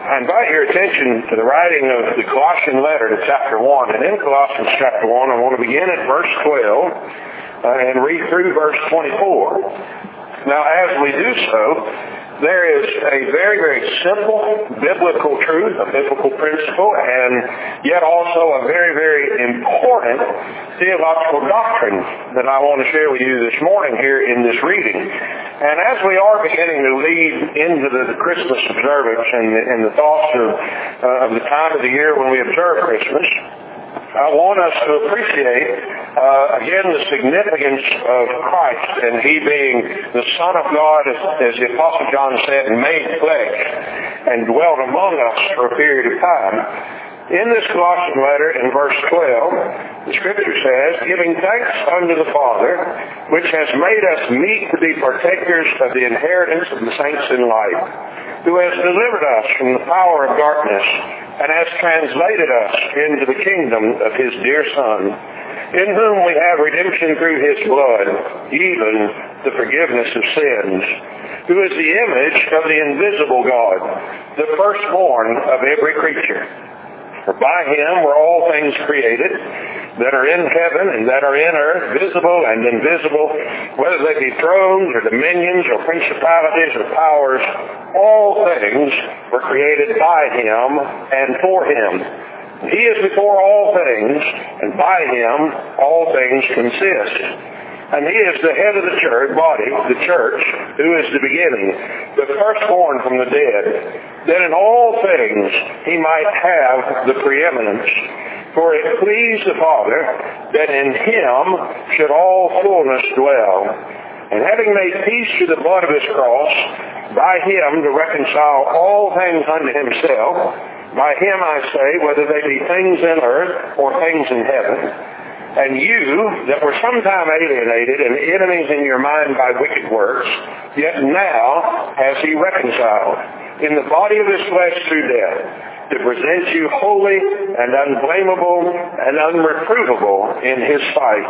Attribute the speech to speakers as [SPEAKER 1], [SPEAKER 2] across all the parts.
[SPEAKER 1] I invite your attention to the writing of the Colossian letter to chapter 1. And in Colossians chapter 1, I want to begin at verse 12 and read through verse 24. Now, as we do so, there is a very, very simple biblical truth, a biblical principle, and yet also a very, very important theological doctrine that I want to share with you this morning here in this reading. And as we are beginning to lead into the Christmas observance and the thoughts of the time of the year when we observe Christmas, I want us to appreciate, again, the significance of Christ and He being the Son of God, as the Apostle John said, made flesh and dwelt among us for a period of time. In this Colossian letter, in verse 12, the Scripture says, giving thanks unto the Father, which has made us meet to be partakers of the inheritance of the saints in light, who has delivered us from the power of darkness, and has translated us into the kingdom of His dear Son, in whom we have redemption through His blood, even the forgiveness of sins, who is the image of the invisible God, the firstborn of every creature. For by Him were all things created, that are in heaven and that are in earth, visible and invisible, whether they be thrones or dominions or principalities or powers, all things were created by Him and for Him. He is before all things, and by Him all things consist. And He is the head of the church, body, the church, who is the beginning, the firstborn from the dead, that in all things He might have the preeminence. For it pleased the Father that in Him should all fullness dwell. And having made peace through the blood of His cross, by Him to reconcile all things unto Himself, by Him I say, whether they be things in earth or things in heaven. And you, that were sometime alienated and enemies in your mind by wicked works, yet now has He reconciled in the body of His flesh through death, to present you holy and unblameable and unreprovable in His sight.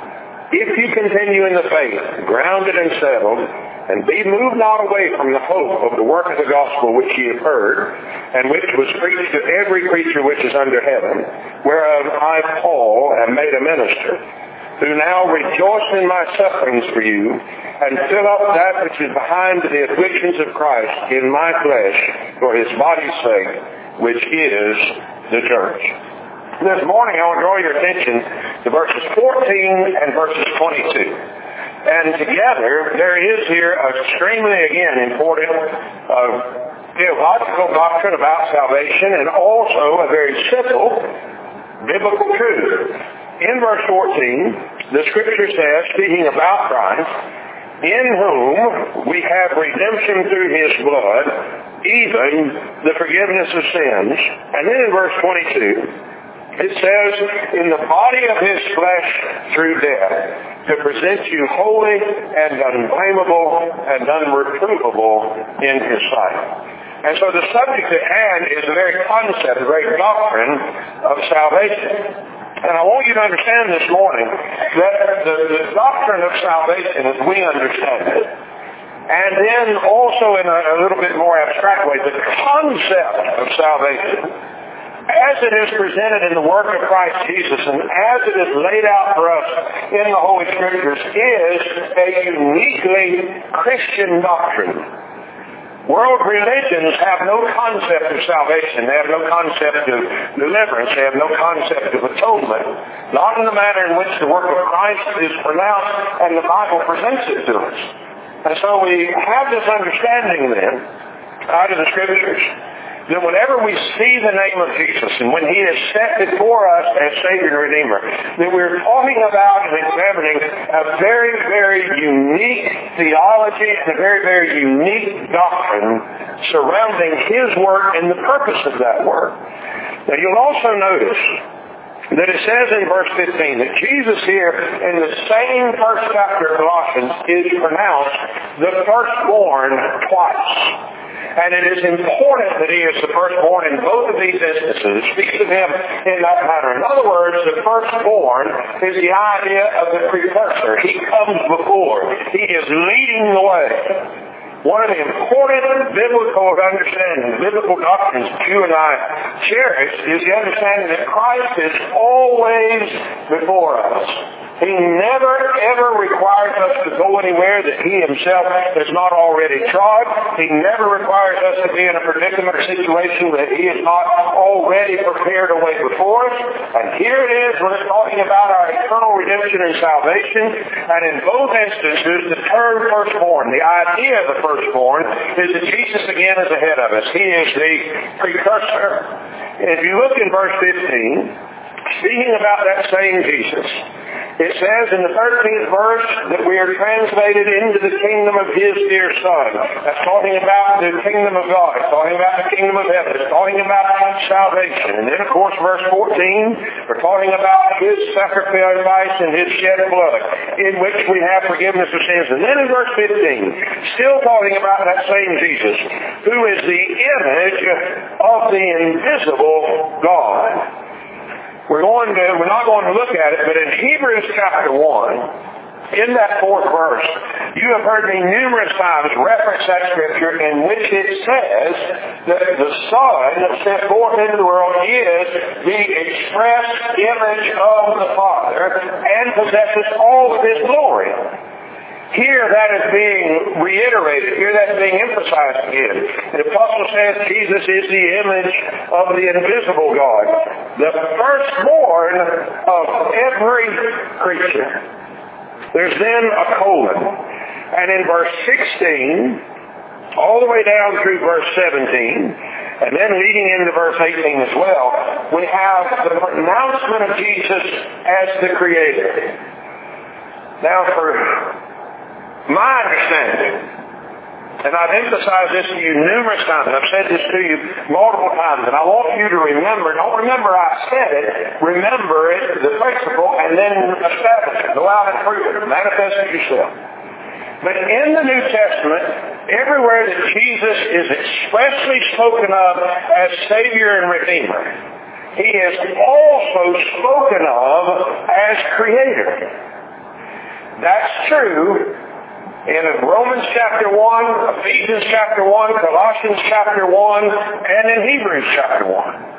[SPEAKER 1] If you continue in the faith, grounded and settled, and be moved not away from the hope of the work of the gospel which ye have heard, and which was preached to every creature which is under heaven, whereof I, Paul, am made a minister, who now rejoice in my sufferings for you, and fill up that which is behind the afflictions of Christ in my flesh for His body's sake, which is the church. This morning I will draw your attention to verses 14 and verses 22. And together, there is here extremely, again, important theological doctrine about salvation and also a very simple biblical truth. In verse 14, the Scripture says, speaking about Christ, in whom we have redemption through His blood, even the forgiveness of sins. And then in verse 22, it says, in the body of His flesh through death, to present you holy and unblameable and unreprovable in His sight. And so the subject at hand is the very concept, the very doctrine of salvation. And I want you to understand this morning that the doctrine of salvation as we understand it, and then also in a little bit more abstract way, the concept of salvation, as it is presented in the work of Christ Jesus and as it is laid out for us in the Holy Scriptures, is a uniquely Christian doctrine. World religions have no concept of salvation. They have no concept of deliverance. They have no concept of atonement. Not in the manner in which the work of Christ is pronounced and the Bible presents it to us. And so we have this understanding then, out of the Scriptures, that whenever we see the name of Jesus and when He is set before us as Savior and Redeemer, that we're talking about and examining a very, very unique theology and a very, very unique doctrine surrounding His work and the purpose of that work. Now you'll also notice that it says in verse 15 that Jesus here in the same first chapter of Colossians is pronounced the firstborn twice. And it is important that He is the firstborn in both of these instances. It speaks of Him in that manner. In other words, the firstborn is the idea of the precursor. He comes before. He is leading the way. One of the important biblical understandings, biblical doctrines that you and I cherish is the understanding that Christ is always before us. He never, ever requires us to go anywhere that He Himself has not already trod. He never requires us to be in a predicament or situation that He has not already prepared a way before us. And here it is when it's talking about our eternal redemption and salvation. And in both instances, the term firstborn, the idea of the firstborn, is that Jesus again is ahead of us. He is the precursor. If you look in verse 15, speaking about that same Jesus, it says in the 13th verse that we are translated into the kingdom of His dear Son. That's talking about the kingdom of God. It's talking about the kingdom of heaven. It's talking about salvation. And then, of course, verse 14, we're talking about His sacrifice and His shed blood, in which we have forgiveness of sins. And then in verse 15, still talking about that same Jesus, who is the image of the invisible God. We're not going to look at it, but in Hebrews chapter 1, in that 4th verse, you have heard me numerous times reference that scripture in which it says that the Son sent forth into the world is the express image of the Father and possesses all of His glory. Here that is being reiterated. Here that's being emphasized again. The apostle says Jesus is the image of the invisible God, the firstborn of every creature. There's then a colon. And in verse 16, all the way down through verse 17, and then leading into verse 18 as well, we have the pronouncement of Jesus as the Creator. Now for my understanding, and I've emphasized this to you numerous times, I've said this to you multiple times, and I want you to remember, don't remember I said it, remember it, the principle, and then establish it. Go out and prove it, manifest it yourself. But in the New Testament, everywhere that Jesus is expressly spoken of as Savior and Redeemer, He is also spoken of as Creator. That's true in Romans chapter 1, Ephesians chapter 1, Colossians chapter 1, and in Hebrews chapter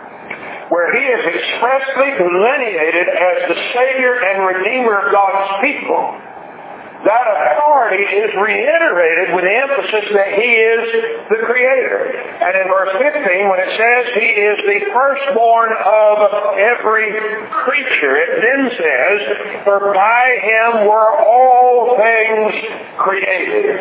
[SPEAKER 1] 1, where He is expressly delineated as the Savior and Redeemer of God's people. That authority is reiterated with the emphasis that He is the Creator. And in verse 15, when it says He is the firstborn of every creature, it then says, for by Him were all things created.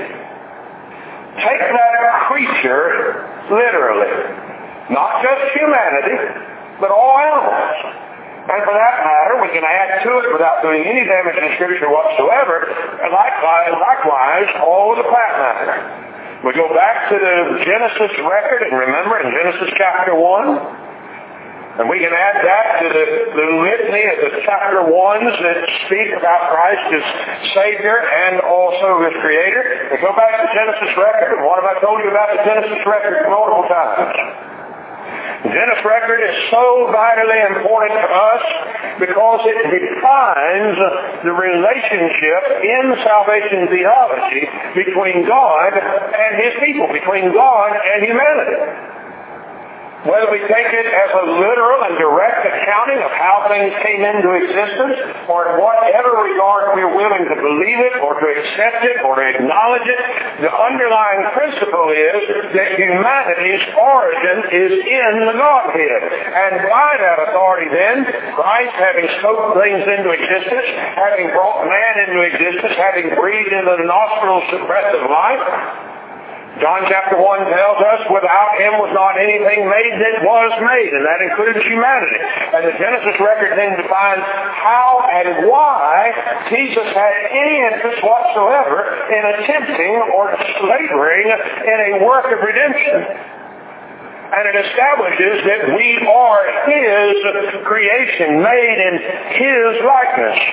[SPEAKER 1] Take that creature literally. Not just humanity, but all animals. And for that matter, we can add to it without doing any damage in Scripture whatsoever, and likewise all of the plant matter. We go back to the Genesis record, and remember in Genesis chapter 1, and we can add that to the litany of the chapter 1s that speak about Christ as Savior and also as Creator. We go back to the Genesis record, and what have I told you about the Genesis record multiple times? The Genesis record is so vitally important to us because it defines the relationship in salvation theology between God and His people, between God and humanity. Whether we take it as a literal and direct accounting of how things came into existence, or in whatever regard we're willing to believe it, or to accept it, or to acknowledge it, the underlying principle is that humanity's origin is in the Godhead. And by that authority then, Christ having spoken things into existence, having brought man into existence, having breathed into the nostrils the breath of life, John chapter 1 tells us, without Him was not anything made that was made, and that includes humanity. And the Genesis record then defines how and why Jesus had any interest whatsoever in attempting or laboring in a work of redemption. And it establishes that we are His creation, made in His likeness.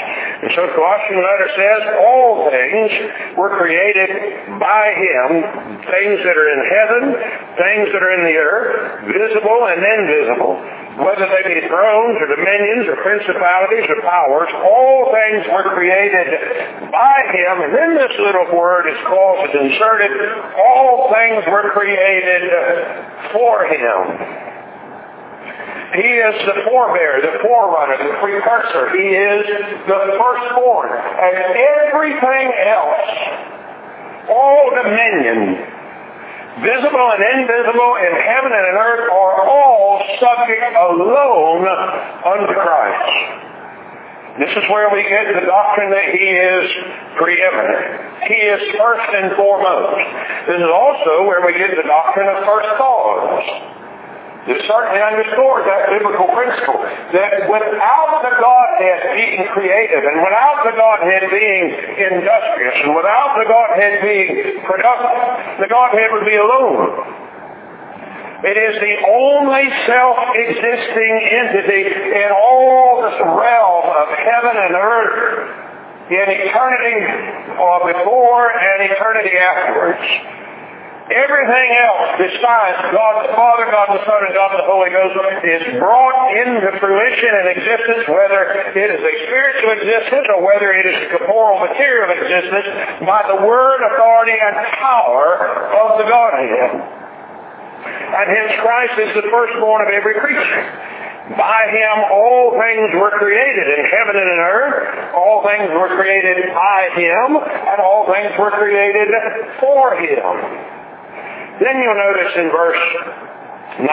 [SPEAKER 1] And so the Colossian letter says all things were created by Him, things that are in heaven, things that are in the earth, visible and invisible, whether they be thrones or dominions or principalities or powers, all things were created by Him. And then this little word is called, is inserted, all things were created for Him. He is the forebearer, the forerunner, the precursor. He is the firstborn. And everything else, all dominion, visible and invisible in heaven and in earth, are all subject alone unto Christ. This is where we get the doctrine that He is preeminent. He is first and foremost. This is also where we get the doctrine of first cause. It certainly underscores that biblical principle that without the Godhead being creative and without the Godhead being industrious and without the Godhead being productive, the Godhead would be alone. It is the only self-existing entity in all this realm of heaven and earth in eternity before and eternity afterwards. Everything else besides God the Father, God the Son, and God the Holy Ghost is brought into fruition and existence, whether it is a spiritual existence or whether it is a corporeal material existence, by the word, authority, and power of the Godhead. And hence Christ is the firstborn of every creature. By Him all things were created in heaven and in earth. All things were created by Him, and all things were created for Him. Then you'll notice in verse 18,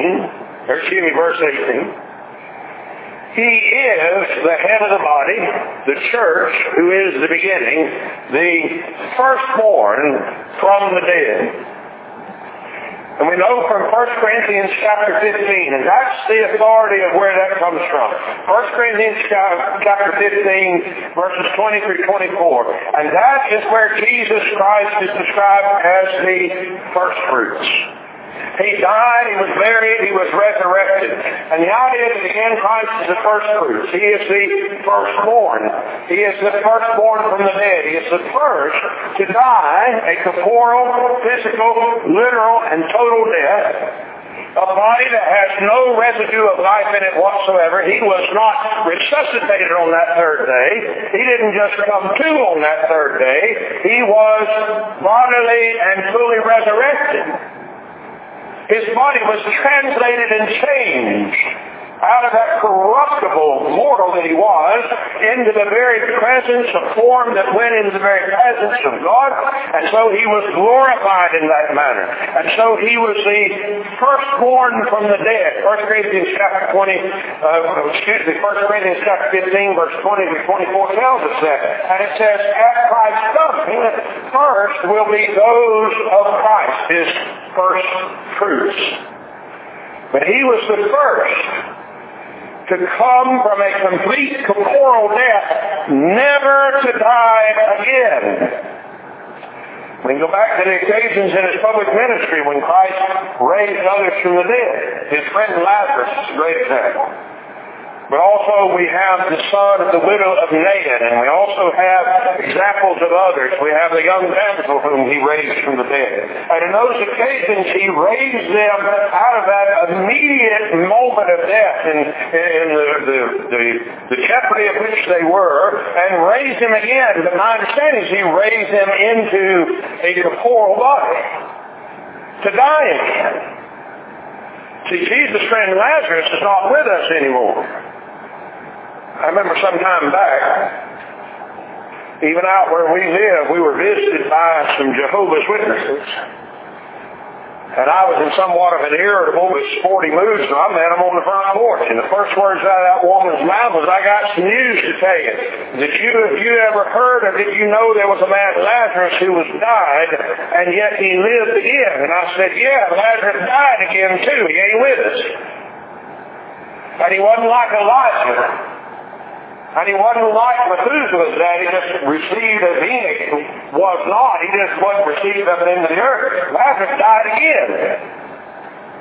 [SPEAKER 1] He is the head of the body, the church, who is the beginning, the firstborn from the dead. And we know from 1 Corinthians chapter 15, and that's the authority of where that comes from. 1 Corinthians chapter 15, verses 20 through 24. And that is where Jesus Christ is described as the first fruits. He died, He was buried, He was resurrected. And the idea that again Christ is the first fruits. He is the firstborn. He is the firstborn from the dead. He is the first to die a corporeal, physical, literal, and total death. A body that has no residue of life in it whatsoever. He was not resuscitated on that third day. He didn't just come to on that third day. He was bodily and fully resurrected. His body was translated and changed out of that corruptible mortal that he was into the very presence of form that went into the very presence of God. And so he was glorified in that manner. And so he was the firstborn from the dead. 1 Corinthians chapter 15, verse 20 to 24 tells us that. And it says, at Christ's coming, first will be those of Christ, His first fruits. But He was the first to come from a complete corporeal death, never to die again. We can go back to the occasions in His public ministry when Christ raised others from the dead. His friend Lazarus is a great example. But also we have the son of the widow of Nain, and we also have examples of others. We have the young damsel whom He raised from the dead. And in those occasions He raised them out of that immediate moment of death in the jeopardy of which they were, and raised them again. But my understanding is He raised them into a corporeal body to die again. See, Jesus' friend Lazarus is not with us anymore. I remember some time back, even out where we live, we were visited by some Jehovah's Witnesses. And I was in somewhat of an irritable but sporty mood, so I met them on the front porch. And the first words out of that woman's mouth was, I got some news to tell you. Have you ever heard or did you know there was a man, Lazarus, who was died, and yet he lived again? And I said, yeah, Lazarus died again too. He ain't with us. And he wasn't like Elijah. And he wasn't like Methuselah that he just received as Enoch was not. He just wasn't received up into the earth. Lazarus died again.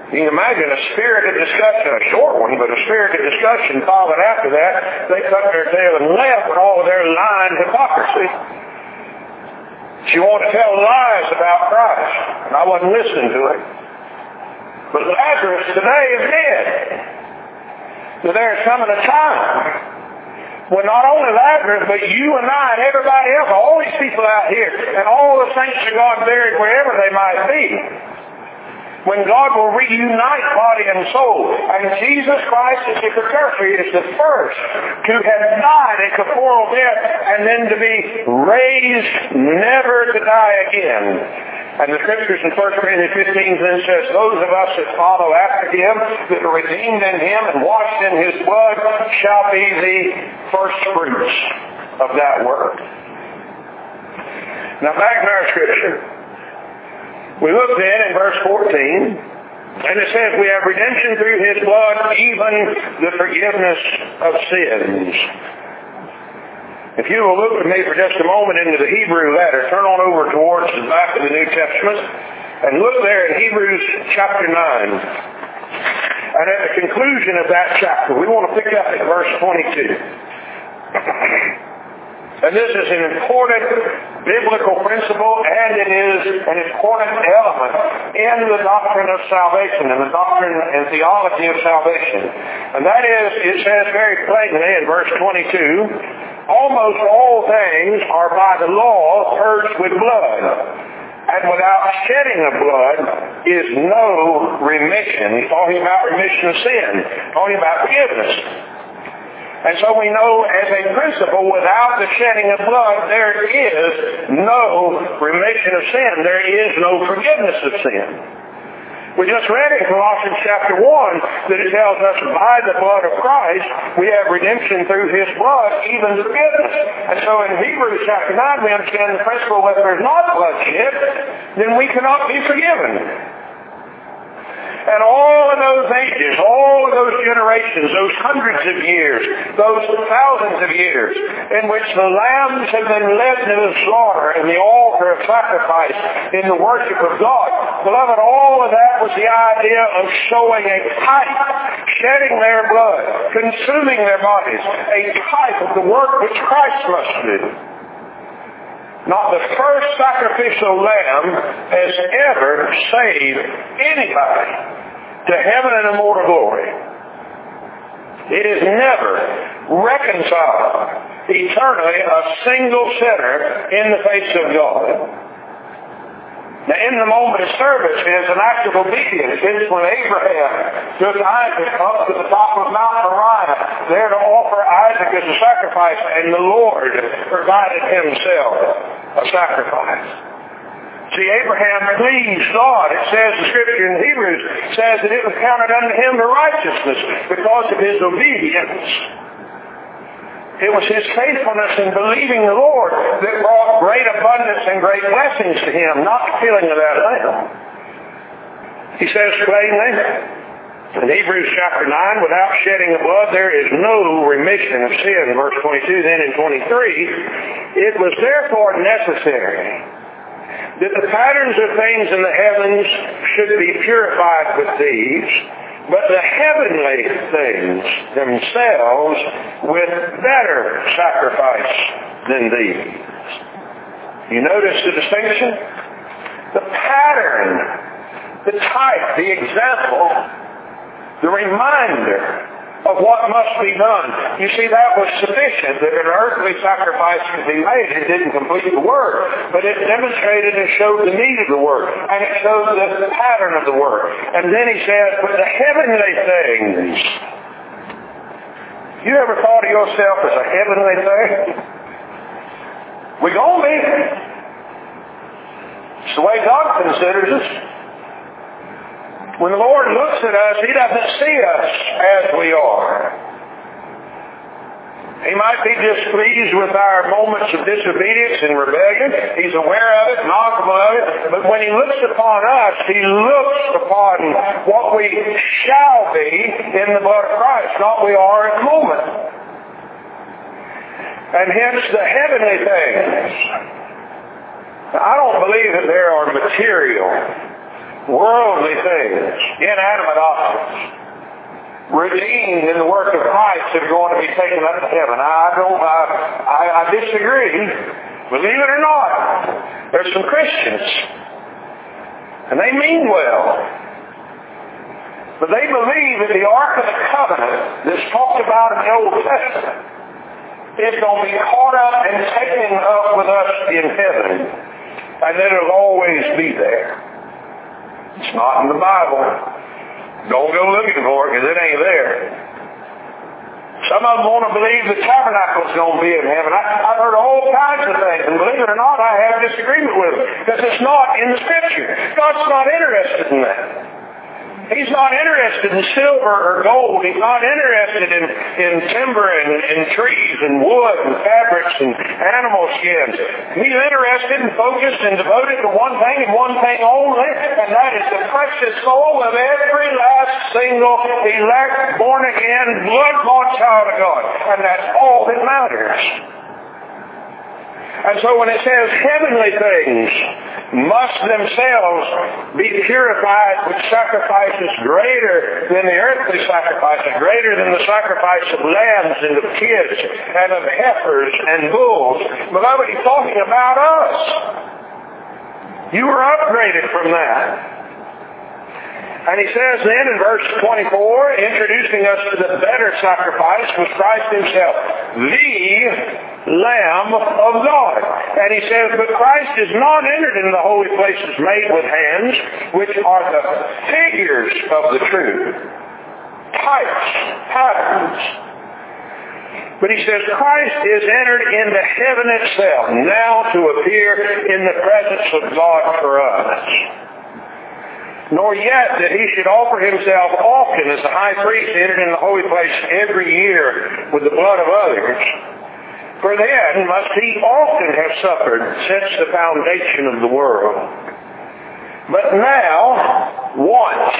[SPEAKER 1] You can imagine a spirited discussion, a short one, but a spirited discussion followed after that. They cut their tail and left with all of their lying hypocrisy. She wanted to tell lies about Christ, and I wasn't listening to it. But Lazarus today is dead. So there's coming a time when not only Lazarus, but you and I and everybody else, all these people out here, and all the saints of God buried wherever they might be, when God will reunite body and soul. And Jesus Christ, as you could carefully, is the first to have died a corporal death and then to be raised never to die again. And the scriptures in 1 Corinthians 15 then says, those of us that follow after him, that are redeemed in him and washed in his blood, shall be the first fruits of that work. Now back to our scripture. We look then in verse 14, and it says, we have redemption through his blood, even the forgiveness of sins. If you will look with me for just a moment into the Hebrew letter, turn on over towards the back of the New Testament, and look there in Hebrews chapter 9. And at the conclusion of that chapter, we want to pick up at verse 22. And this is an important biblical principle, and it is an important element in the doctrine of salvation, and the doctrine and theology of salvation. And that is, it says very plainly in verse 22, almost all things are by the law purged with blood, and without shedding of blood is no remission. He's talking about remission of sin, talking about forgiveness. And so we know as a principle, without the shedding of blood, there is no remission of sin. There is no forgiveness of sin. We just read in Colossians chapter 1 that it tells us by the blood of Christ, we have redemption through his blood, even forgiveness. And so in Hebrews chapter 9, we understand the principle that there is not bloodshed, then we cannot be forgiven. And all of those ages, all of those generations, those hundreds of years, those thousands of years in which the lambs have been led to the slaughter and the altar of sacrifice in the worship of God, beloved, all of that was the idea of showing a type, shedding their blood, consuming their bodies, a type of the work which Christ must do. Not the first sacrificial lamb has ever saved anybody to heaven and immortal glory. It has never reconciled eternally a single sinner in the face of God. Now, in the moment of service is an act of obedience. It's when Abraham took Isaac up to the top of Mount Moriah, there to offer Isaac as a sacrifice, and the Lord provided himself a sacrifice. See, Abraham pleased God. It says, the scripture in Hebrews says that it was counted unto him to righteousness because of his obedience. It was his faithfulness in believing the Lord that brought great abundance and great blessings to him, not the killing of that lamb. He says plainly in Hebrews chapter 9, without shedding of blood there is no remission of sin. Verse 22, then in 23, it was therefore necessary that the patterns of things in the heavens should be purified with these, but the heavenly things themselves with better sacrifice than these. You notice the distinction? The pattern, the type, the example, the reminder of what must be done. You see, that was sufficient that an earthly sacrifice could be made. It didn't complete the work, but it demonstrated and showed the need of the work, and it showed the pattern of the work. And then he says, but the heavenly things. You ever thought of yourself as a heavenly thing? We're going to be. It's the way God considers us. When the Lord looks at us, he doesn't see us as we are. He might be displeased with our moments of disobedience and rebellion. He's aware of it, knowledgeable of it. But when he looks upon us, he looks upon what we shall be in the blood of Christ, not we are at the moment. And hence the heavenly things. Now, I don't believe that there are material worldly things, inanimate objects, redeemed in the work of Christ that are going to be taken up to heaven. I disagree. Believe it or not, there's some Christians, and they mean well, but they believe that the Ark of the Covenant that's talked about in the Old Testament is going to be caught up and taken up with us in heaven, and that it'll always be there. It's not in the Bible. Don't go looking for it because it ain't there. Some of them want to believe the tabernacle's going to be in heaven. I've heard all kinds of things, and believe it or not, I have disagreement with them because it's not in the Scripture. God's not interested in that. He's not interested in silver or gold. He's not interested in timber and trees and wood and fabrics and animal skins. He's interested and focused and devoted to one thing and one thing only, and that is the precious soul of every last single elect, born-again, blood-bought child of God. And that's all that matters. And so when it says heavenly things must themselves be purified with sacrifices greater than the earthly sacrifices, greater than the sacrifice of lambs and of kids and of heifers and bulls. Beloved, he's talking about us. You were upgraded from that. And he says then in verse 24, introducing us to the better sacrifice was Christ himself, the Lamb of God. And he says, but Christ is not entered into the holy places made with hands, which are the figures of the truth, types, patterns. But he says, Christ is entered into heaven itself, now to appear in the presence of God for us. Nor yet that he should offer himself often as the high priest entered in the holy place every year with the blood of others. For then must he often have suffered since the foundation of the world. But now, once.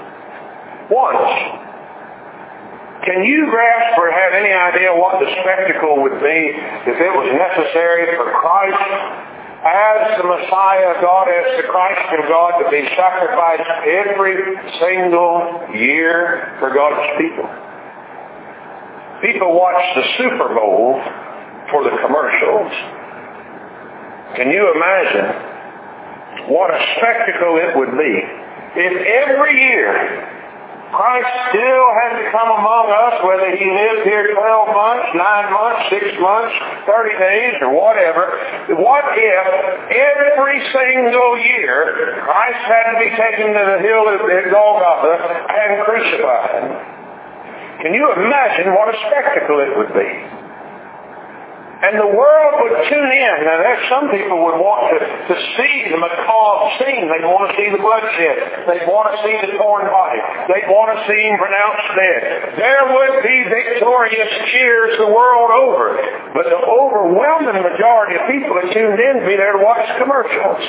[SPEAKER 1] Can you grasp or have any idea what the spectacle would be if it was necessary for Christ as the Messiah of God, as the Christ of God, to be sacrificed every single year for God's people? People watch the Super Bowl for the commercials. Can you imagine what a spectacle it would be if every year Christ still had to come among us, whether he lived here 12 months, 9 months, 6 months, 30 days, or whatever. What if every single year Christ had to be taken to the hill at Golgotha and crucified? Can you imagine what a spectacle it would be? And the world would tune in. Now, there's some people would want to see the macabre scene. They want to see the bloodshed. They want to see the torn body. They want to see him pronounced dead. There would be victorious cheers the world over. But the overwhelming majority of people that tuned in would be there to watch commercials.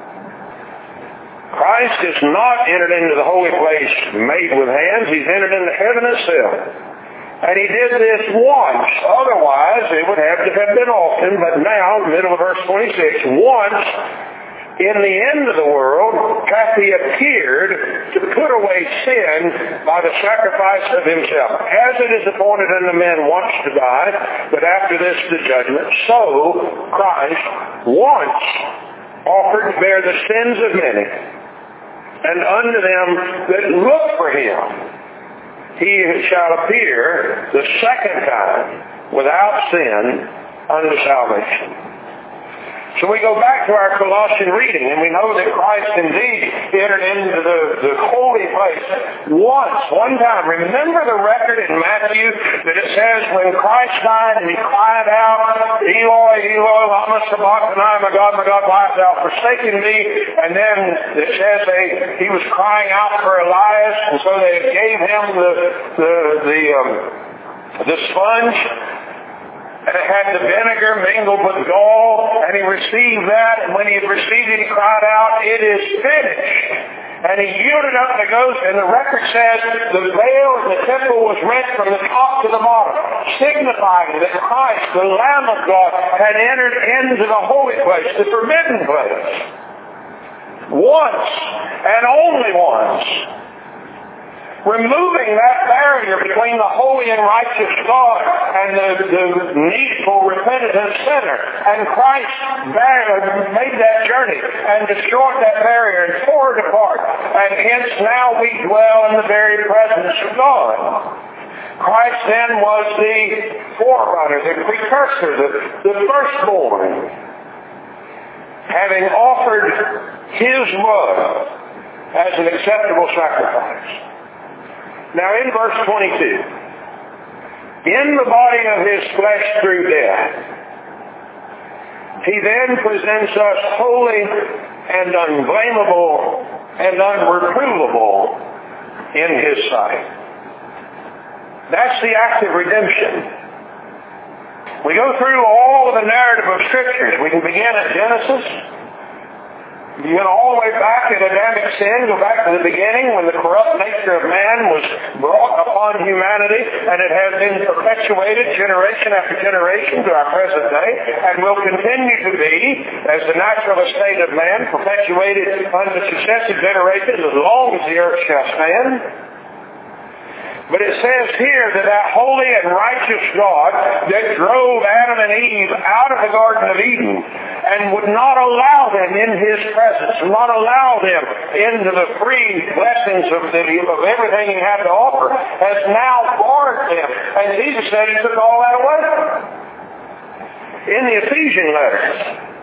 [SPEAKER 1] Christ is not entered into the holy place made with hands. He's entered into heaven itself. And he did this once. Otherwise, it would have to have been often. But now, middle of verse 26, once in the end of the world hath he appeared to put away sin by the sacrifice of himself. As it is appointed unto men once to die, but after this the judgment, so Christ once offered to bear the sins of many, and unto them that look for him he shall appear the second time without sin unto salvation. So we go back to our Colossian reading, and we know that Christ indeed entered into the holy place one time. Remember the record in Matthew that it says when Christ died and he cried out, Eloi, Eloi, lama sabachthani, my God, why hast thou forsaken me? And then it says he was crying out for Elias, and so they gave him the sponge. And it had the vinegar mingled with gall, and he received that, and when he had received it, he cried out, it is finished. And he yielded up the ghost, and the record says the veil in the temple was rent from the top to the bottom, signifying that Christ, the Lamb of God, had entered into the holy place, the forbidden place. once and only once, removing that barrier between the holy and righteous God and the needful repentant sinner. And Christ made that journey and destroyed that barrier and tore it apart. And hence now we dwell in the very presence of God. Christ then was the forerunner, the precursor, the firstborn, having offered his blood as an acceptable sacrifice. Now in verse 22, in the body of his flesh through death, he then presents us holy and unblameable and unreprovable in his sight. That's the act of redemption. We go through all of the narrative of Scriptures. We can begin at Genesis. You go all the way back in Adamic sin, go back to the beginning when the corrupt nature of man was brought upon humanity, and it has been perpetuated generation after generation to our present day, and will continue to be, as the natural estate of man, perpetuated unto successive generations as long as the earth shall stand. But it says here that that holy and righteous God that drove Adam and Eve out of the Garden of Eden and would not allow them in his presence, not allow them into the free blessings of everything he had to offer, has now barred them. And Jesus said he took all that away. In the Ephesian letters,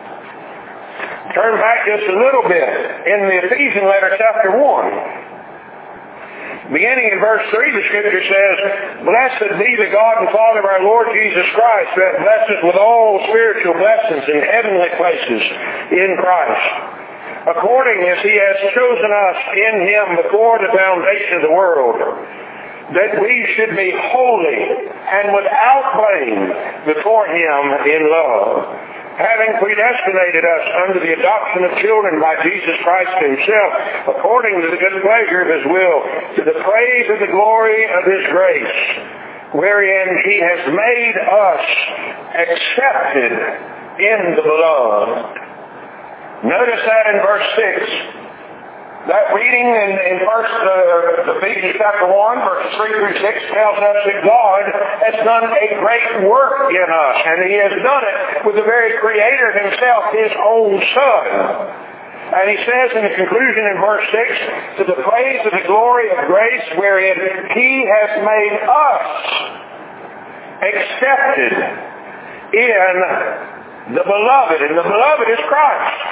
[SPEAKER 1] turn back just a little bit. In the Ephesian letter, chapter 1, beginning in verse 3, the Scripture says, "Blessed be the God and Father of our Lord Jesus Christ, who hath blessed us with all spiritual blessings in heavenly places in Christ, according as he has chosen us in him before the foundation of the world, that we should be holy and without blame before him in love, having predestinated us unto the adoption of children by Jesus Christ himself, according to the good pleasure of his will, to the praise of the glory of his grace, wherein he has made us accepted in the beloved." Notice that in verse 6. That reading in Ephesians chapter 1, verses 3 through 6 tells us that God has done a great work in us, and he has done it with the very Creator himself, his own Son. And he says in the conclusion in verse 6, "To the praise of the glory of grace, wherein he has made us accepted in the beloved." And the beloved is Christ.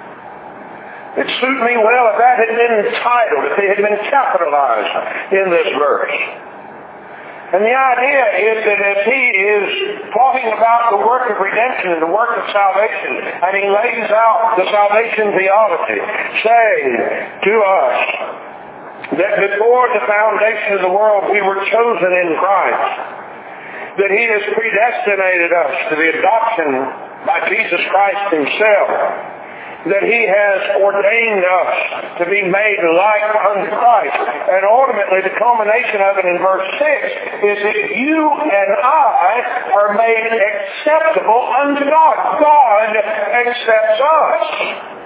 [SPEAKER 1] It suited me well if that had been titled, if it had been capitalized in this verse. And the idea is that as he is talking about the work of redemption and the work of salvation, and he lays out the salvation theology, saying to us that before the foundation of the world we were chosen in Christ, that he has predestinated us to the adoption by Jesus Christ himself, that he has ordained us to be made like unto Christ. And ultimately the culmination of it in verse 6 is that you and I are made acceptable unto God. God accepts us.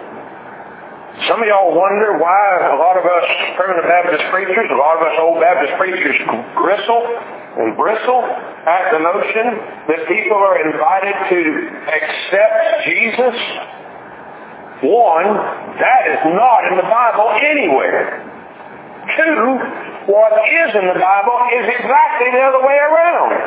[SPEAKER 1] Some of y'all wonder why a lot of us primitive Baptist preachers, a lot of us old Baptist preachers bristle at the notion that people are invited to accept Jesus. One, that is not in the Bible anywhere. Two, what is in the Bible is exactly the other way around.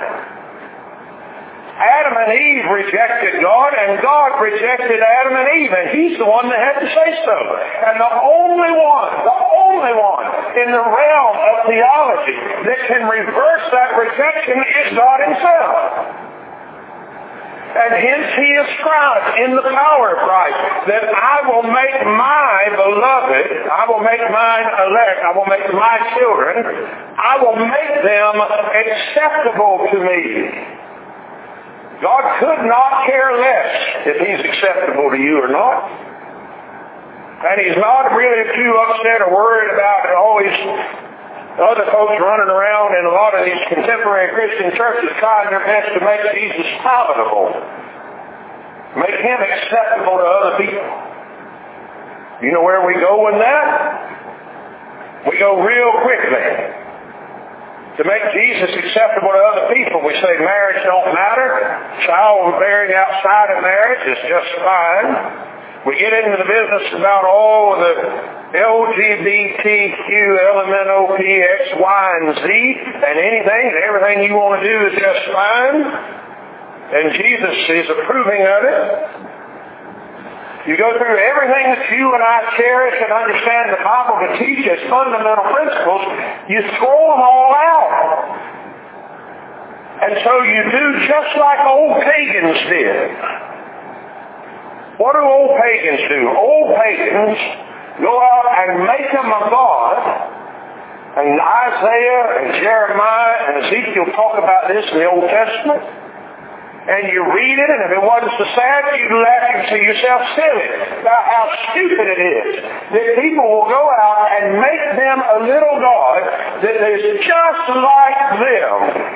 [SPEAKER 1] Adam and Eve rejected God, and God rejected Adam and Eve, and he's the one that had to say so. And the only one in the realm of theology that can reverse that rejection is God himself. And hence he ascribes in the power of Christ that I will make my beloved, I will make mine elect, I will make my children, I will make them acceptable to me. God could not care less if he's acceptable to you or not. And he's not really too upset or worried about always other folks running around in a lot of these contemporary Christian churches trying their best to make Jesus palatable. Make him acceptable to other people. You know where we go with that? We go real quickly. To make Jesus acceptable to other people, we say marriage don't matter. Childbearing outside of marriage is just fine. We get into the business about all of the LGBTQ, LMNOP, X, Y, and Z, and anything and everything you want to do is just fine. And Jesus is approving of it. You go through everything that you and I cherish and understand the Bible to teach as fundamental principles, you throw them all out. And so you do just like old pagans did. What do old pagans do? Old pagans go out and make them a god. And Isaiah and Jeremiah and Ezekiel talk about this in the Old Testament. And you read it, and if it wasn't so sad, you'd laugh to yourself silly about how stupid it is that people will go out and make them a little god that is just like them,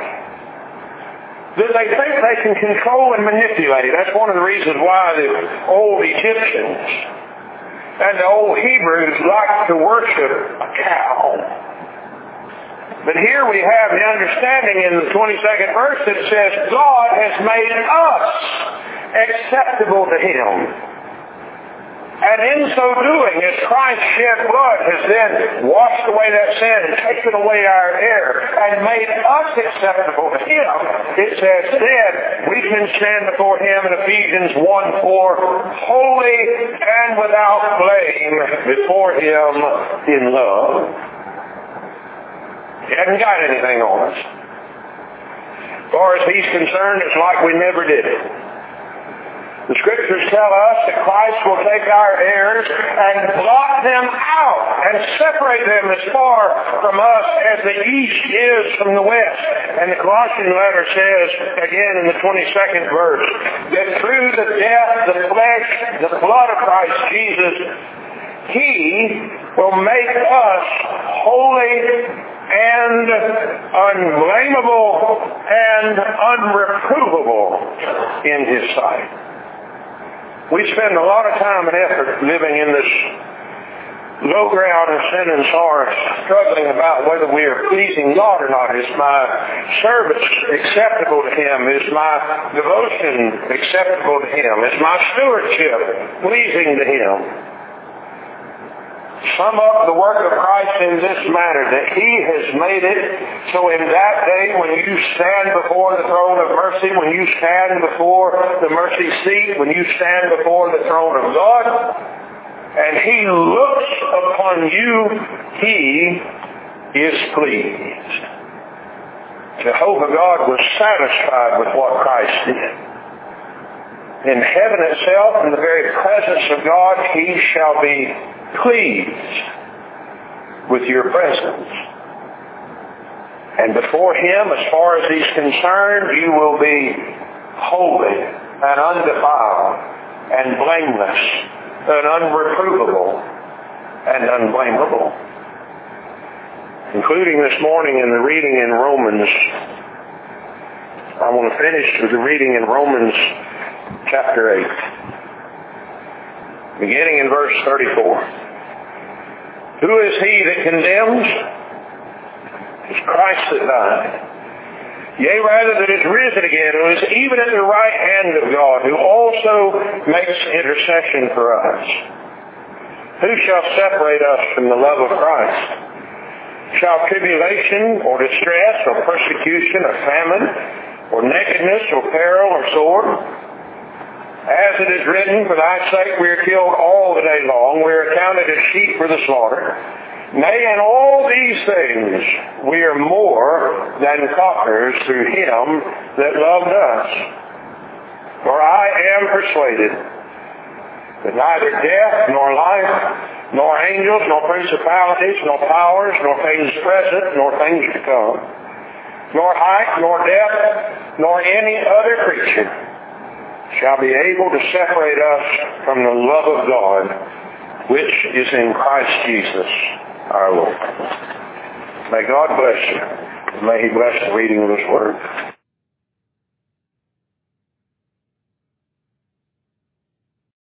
[SPEAKER 1] that they think they can control and manipulate. That's one of the reasons why the old Egyptians and the old Hebrews liked to worship a cow. But here we have the understanding in the 22nd verse that says God has made us acceptable to Him. And in so doing, as Christ's shed blood has then washed away that sin and taken away our error and made us acceptable to Him, it says then we can stand before Him in Ephesians 1:4, holy and without blame before Him in love. He hasn't got anything on us. As far as He's concerned, it's like we never did it. The Scriptures tell us that Christ will take our errors and blot them out and separate them as far from us as the east is from the west. And the Colossian letter says, again in the 22nd verse, that through the death, the flesh, the blood of Christ Jesus, He will make us holy and unblameable and unreprovable in His sight. We spend a lot of time and effort living in this low ground of sin and sorrow, struggling about whether we are pleasing God or not. Is my service acceptable to Him? Is my devotion acceptable to Him? Is my stewardship pleasing to Him? Sum up the work of Christ in this manner, that He has made it so in that day when you stand before the throne of mercy, when you stand before the mercy seat, when you stand before the throne of God, and He looks upon you, He is pleased. Jehovah God was satisfied with what Christ did. In heaven itself, in the very presence of God, He shall be pleased with your presence. And before Him, as far as He's concerned, you will be holy and undefiled and blameless and unreprovable and unblameable. Including this morning in the reading in Romans, I want to finish with the reading in Romans chapter 8. Beginning in verse 34. Who is he that condemns? It's Christ that died. Yea, rather that is risen again, who is even at the right hand of God, who also makes intercession for us. Who shall separate us from the love of Christ? Shall tribulation, or distress, or persecution, or famine, or nakedness, or peril, or sword? As it is written, for thy sake we are killed all the day long. We are accounted as sheep for the slaughter. Nay, in all these things we are more than conquerors through Him that loved us. For I am persuaded that neither death, nor life, nor angels, nor principalities, nor powers, nor things present, nor things to come, nor height, nor depth, nor any other creature shall be able to separate us from the love of God, which is in Christ Jesus our Lord. May God bless you. May He bless the reading of His Word.